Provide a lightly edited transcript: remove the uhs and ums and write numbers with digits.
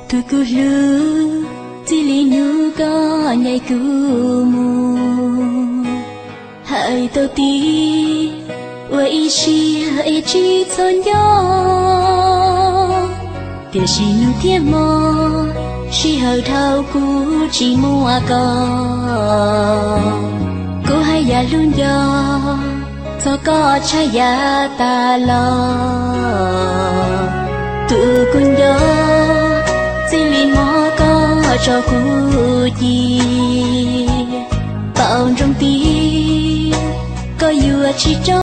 tu cu lu chỉ li nu có nhảy cu mu hai tao ti vậy chi hai chi son gió tiền chi nu thiên mò chi hờ thao cu chi mua co cô hay ya luôn gió cho có trái ya ta lo tu kun gió chỉ li mò có cho cu gì bao trong tim có yêu chỉ cho